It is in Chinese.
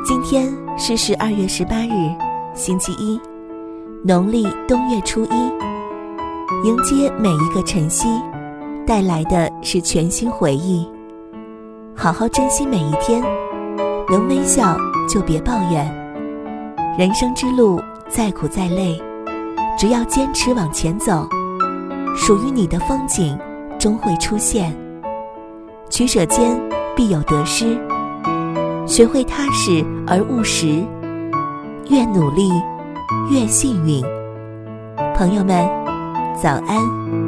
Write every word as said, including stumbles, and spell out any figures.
今天是十二月十八日，星期一，农历冬月初一。迎接每一个晨曦，带来的是全新回忆。好好珍惜每一天，能微笑就别抱怨。人生之路再苦再累，只要坚持往前走，属于你的风景终会出现。取舍间必有得失，学会踏实而务实，越努力越幸运。朋友们，早安。